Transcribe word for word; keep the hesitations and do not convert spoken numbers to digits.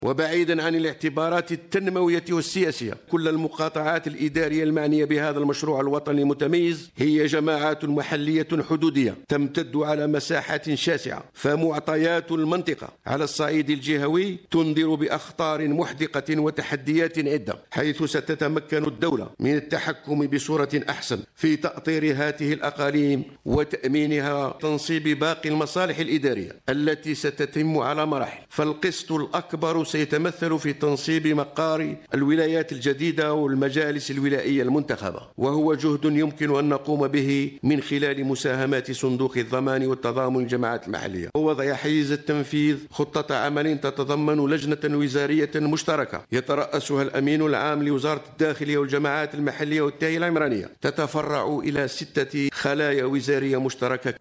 وبعيدا عن الاعتبارات التنموية والسياسية، كل المقاطعات الإدارية المعنية بهذا المشروع الوطني المتميز هي جماعات محلية حدودية تمتد على مساحات شاسعة، فمعطيات المنطقة على الصعيد الجهوي تنذر بأخطار محدقة وتحديات عدة، حيث ستتمكن الدولة من التحكم بصورة أحسن في تأطير هذه الأقاليم وتأمينها، تنصيب باقي المصالح الإدارية التي ستتم على مراحل. فالقسط الأكبر سيتمثل في تنصيب مقار الولايات الجديدة والمجالس الولائية المنتخبة، وهو جهد يمكن أن نقوم به من خلال مساهمات صندوق الضمان والتضامن للجماعات المحلية، ووضع حيز التنفيذ خطة عمل تتضمن لجنة وزارية مشتركة يترأسها الأمين العام لوزارة الداخلية والجماعات المحلية والتهيئة العمرانية، تتفرع إلى ستة خلايا وزارية مشتركة.